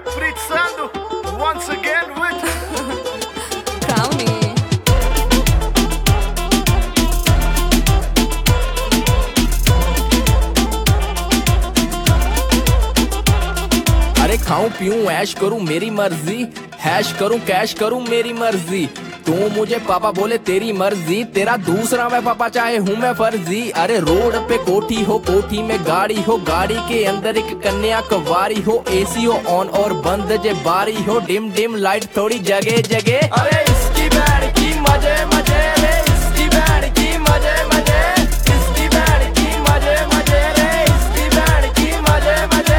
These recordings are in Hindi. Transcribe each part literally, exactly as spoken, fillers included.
Fritzando once again with Brownie. अरे खाऊं पीऊं ऐश करूं मेरी मर्जी, हैश करूं कैश करूं मेरी मर्जी। तू मुझे पापा बोले तेरी मर्जी, तेरा दूसरा मैं पापा चाहे हूँ मैं फर्जी। अरे रोड पे कोठी हो कोठी में गाड़ी हो, गाड़ी के अंदर एक कन्या कवारी हो। एसी हो ऑन और बंद जे बारी हो, डिम डिम लाइट थोड़ी जगह जगह। अरे इसकी बैंड की मजे मजे रे, इसकी बैंड की मजे मजे, इसकी बैंड की मजे मजे रे, इसकी बैंड की मजे मजे।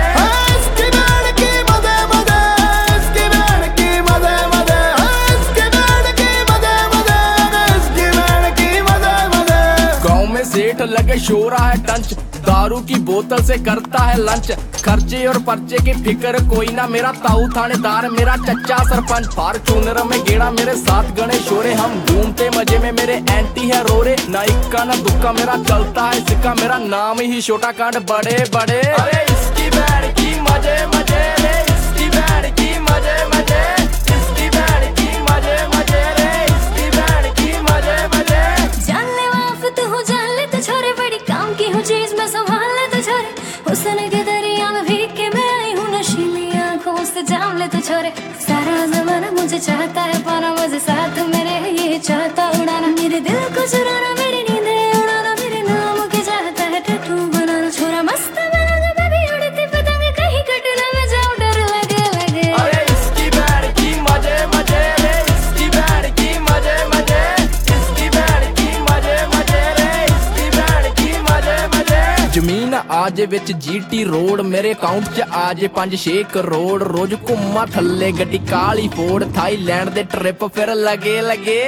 सेठ लगे शोरा है टंच, दारू की बोतल से करता है लंच। खर्चे और पर्चे की फिक्र कोई ना, मेरा ताऊ थानेदार मेरा चच्चा सरपंच। फॉर्च्यूनर में गेड़ा मेरे साथ गणे शोरे, हम घूमते मजे में मेरे एंटी है रोरे। ना इक्का ना दुक्का मेरा चलता है सिक्का, मेरा नाम ही छोटा कांड बड़े बड़े। अरे इसकी बैंड की मजे मजे रे, इसकी बैंड की मजे मजे, इसकी बैंड की मजे मजे रे, इसकी बैंड की मजे मजे। जानले वाफत हो जानले तो छोरे, बड़ी काम की हूँ चीज मैं संभाल ले तो छोरे। हुस्न के दरिया में भीग के मैं आई हूँ, नशीली आंखों से जान ले तो छोरे। सारा जमाना मुझे चाहता है पाना, मुझे साथ मेरे ये चाहता उड़ाना। मेरे दिल को चुराना, मेरी नींदें उड़ाना, मेरे नाम के चाहता है टैटू बनाना। छोरा मस्त बना दे बेबी, उड़ती पतंग कहीं कट ना मैं जाऊँ, डर लगे लगे। अरे इसकी बैंड की मजे मजे रे, इसकी बैंड की मजे मजे, इसकी बैंड की मजे मजे रे, इसकी बैंड की मजे मजे। जमीन आज विच जीटी रोड, मेरे अकाउंट च आज पंज छे करोड़। रोज घुम्मा थल्ले गड्डी काली फोड़, थाईलैंड दे ट्रिप फिर लगे लगे।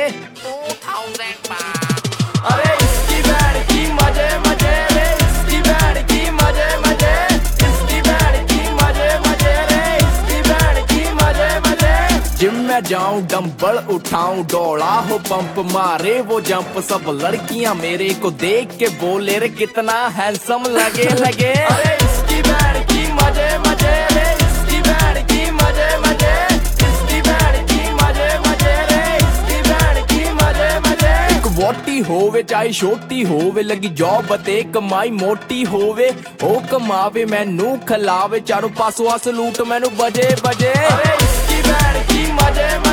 अरे इसकी बैंड की मजे मजे रे, इसकी बैंड की मजे मजे, इसकी बैंड की मजे मजे रे, इसकी बैंड की मजे मजे। जिम में जाऊं डंबल उठाऊं, दौड़ा हो पंप मारे वो जंप। सब लड़कियां मेरे को देख के बोले रे कितना हैंडसम लगे लगे। अरे इसकी बैंड की मजे मजे रे, इसकी बैंड की मजे मजे, इसकी बैंड की मजे मजे रे, इसकी बैंड की मजे मजे। एक वोटी होवे चाहे छोटी होवे, लगी जॉब ते कमाई मोटी होवे। ओ कमावे मैनू खिलावे, चारों पासों सलूट मैनू बजे बजे। अरे इसकी बैंड की मजे